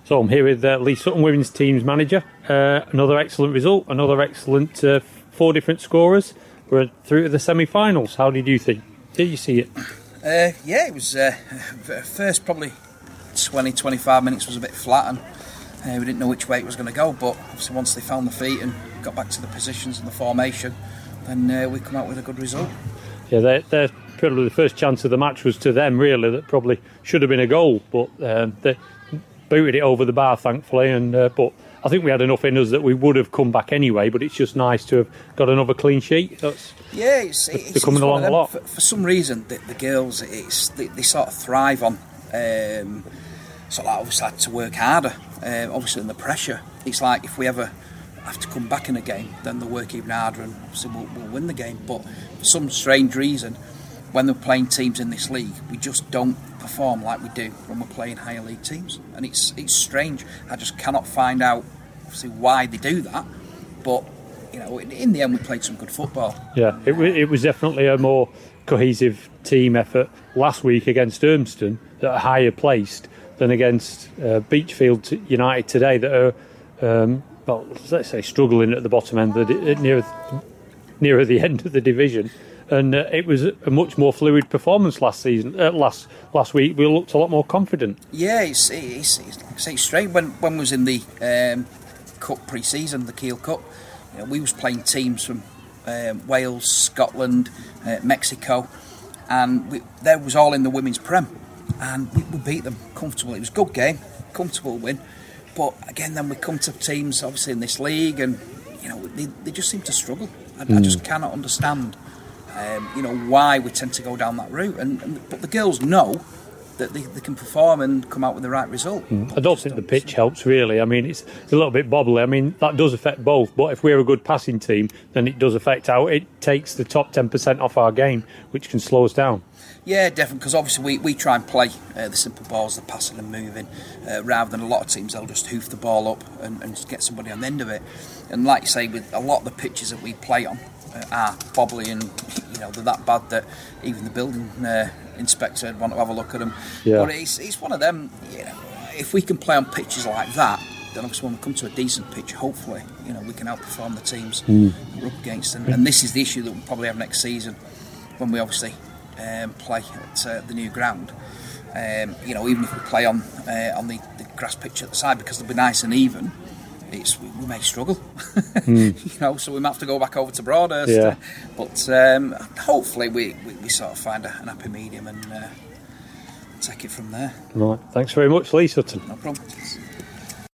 So I'm here with Lee Sutton, women's team's manager. Another excellent result, another excellent 4 different scorers. We're through to the semi-finals. How did you think? Did you see it? Yeah, it was first probably 20-25 minutes was a bit flat, and we didn't know which way it was going to go. But obviously, once they found the feet and got back to the positions and the formation, then we come out with a good result. Yeah, they're probably the first chance of the match was to them. Really, that probably should have been a goal, but they booted it over the bar, thankfully. And but I think we had enough in us that we would have come back anyway. But it's just nice to have got another clean sheet. It's coming along a lot. For some reason, the girls, they sort of thrive on. Sort of obviously had to work harder. Obviously, in the pressure, it's like if we ever have to come back in a game, then they'll work even harder, and obviously we'll win the game. But for some strange reason, when they're playing teams in this league, we just don't perform like we do when we're playing higher league teams, and it's strange. I just cannot find out obviously why they do that. But you know, in the end, we played some good football. Yeah, it was definitely a more cohesive team effort last week against Urmston that are higher placed than against Beachfield United today that are well, let's say struggling at the bottom end nearer the end of the division. And it was a much more fluid performance last season. Last week, we looked a lot more confident. Yeah, it's strange. When we was in the cup pre-season, the Kiel Cup, you know, we was playing teams from Wales, Scotland, Mexico, and they was all in the women's prem, and we beat them comfortably. It was a good game, comfortable win. But again, then we come to teams obviously in this league, and you know they just seem to struggle. I just cannot understand. You know why we tend to go down that route, but the girls know that they can perform and come out with the right result. I don't think the pitch helps really. I mean, it's a little bit bobbly. I mean, that does affect both, but if we're a good passing team, then it does affect how it takes the top 10% off our game, which can slow us down. Yeah, definitely, because obviously we try and play the simple balls, the passing and moving, rather than a lot of teams, they'll just hoof the ball up and just get somebody on the end of it. And like you say, with a lot of the pitches that we play on, are bobbly, and you know they're that bad that even the building inspector would want to have a look at them. Yeah. But it's one of them. You know, if we can play on pitches like that, then obviously when we come to a decent pitch, hopefully you know we can outperform the teams we're up against. And this is the issue that we'll probably have next season when we obviously play at the new ground. You know, even if we play on the grass pitch at the side, because it'll be nice and even. We may struggle, you know, so we might have to go back over to Broadhurst. Yeah. But hopefully we sort of find an happy medium and take it from there. Right. Thanks very much, Lee Sutton. No problem.